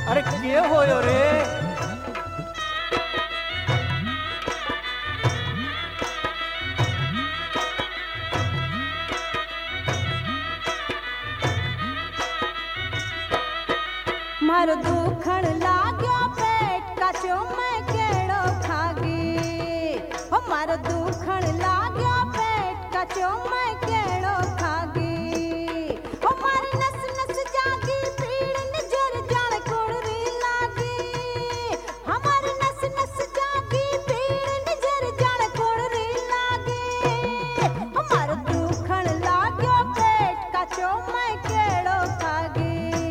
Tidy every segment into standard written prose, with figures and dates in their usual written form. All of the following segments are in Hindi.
अरे के होयो रे? मारो दुखण लाग्यो पेट कचो मैं केड़ो खागी। हो मारो दुखण लाग्यो पेट कचो मैं केड़ो खागी। हो मारी नस नस जागी पीड़ निजर जान कुड़री लागी। हमारी नस नस जागी पीड़ निजर जान कुड़री लागी। हो मारो दुखण लाग्यो पेट कचो मैं केड़ो खागी।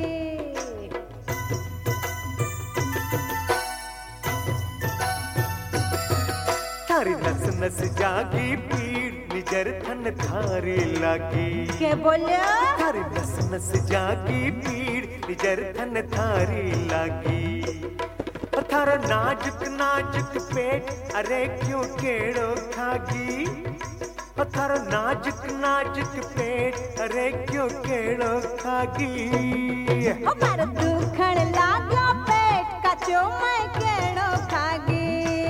थारी नस नस जागी पीड़ निजर थन थारी लागी। के बोलियो? थारी नस नस जागी पीड़ निजर थन थारी लागी। थारा नाजुक नाजुक पेट अरे क्यों केड़ो खागी। थारा नाजुक नाजुक पेट अरे क्यों केड़ो खागी। हो मारो दुखण लाग्यो पेट कचो मैं केड़ो खागी।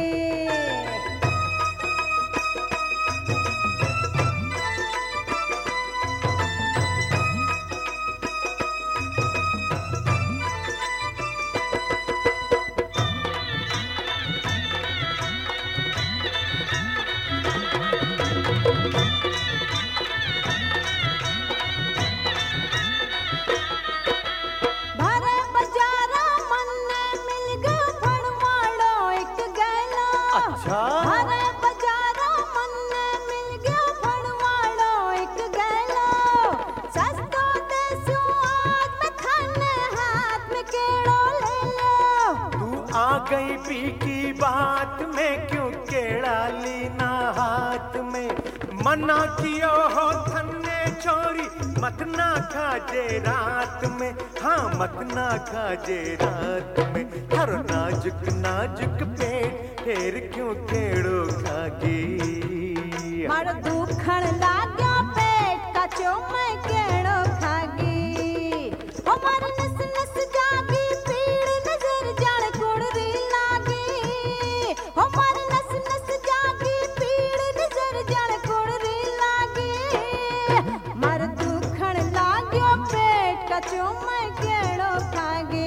भरे बाजारा मन ने मिल गयो फड़वाड़ो एक गैलो। अच्छा भरे बाजारा मन ने मिल गयो फड़वाड़ो एक गैलो। सस्तो देसो आज में थाने हाथ में केड़ो ले लो। तू आ गई पी की बात में क्यों केड़ा लीना हाथ में। मना कियो हो थन्ने छोरी मत ना खाजे रात में। हाँ मत ना खाजे रात में। हर नाजुक नाजुक पेट फिर क्यों केड़ो खागी। मारो दुखण लाग्यो पेट कचो मैं केड़ो खागी। हो मारी नस नस जागी पीड़ नजर जान कुड़री लागी। हो मारी नस नस जागी पीड़ नजर जान कुड़री लागी। मारो दुखण लाग्यो पेट कचो मैं केड़ो खागी।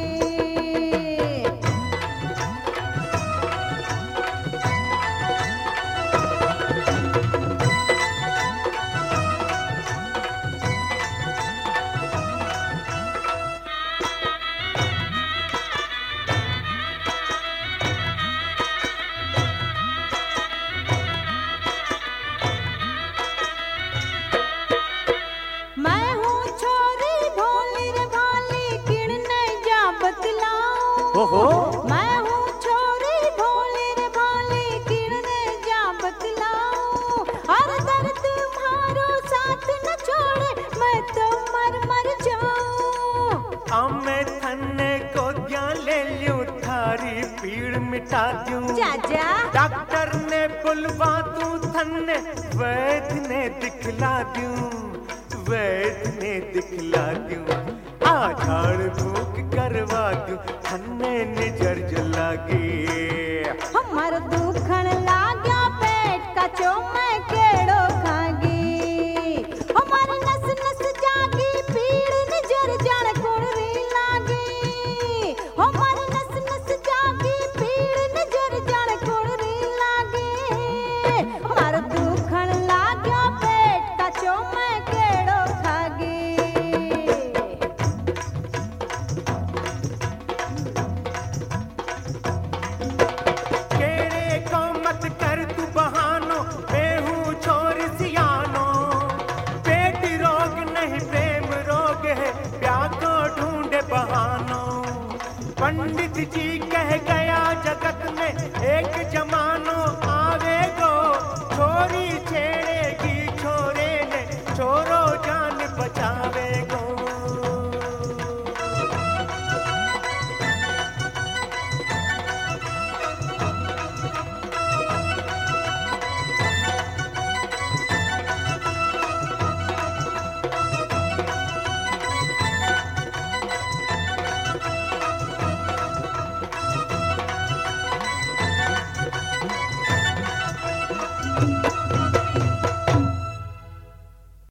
मैं हूँ छोरी भोली रे भाली किणने जा बतलाऊं। ओहो मैं हूँ छोरी भोली रे भाली किणने जा बतलाऊं। हर दर्द तुम्हारो साथ न छोड़े मैं तो मर मर जाऊं। अब मैं थन्ने को क्या ले लूं थारी पीड़ मिटा दूं। चाचा डॉक्टर ने बुलवा दूं थन्ने वैद्य ने दिखला दूं। वैद्य ने दिखला दूं। आ झाड़ फूक करवा दूं थन्ने निजर जलागी। हमार दुखण लाग्यो पेट कचो मैं केड़ो खागी। हमारी नस नस जागी पीड़ निजर जान कुड़री लागी। हमारी नस नस जागी पीड़ निजर जान कुड़री लागी। हमार दुखण लाग्यो पेट कचो मैं केड़ो खागी। केड़े को मत कर रे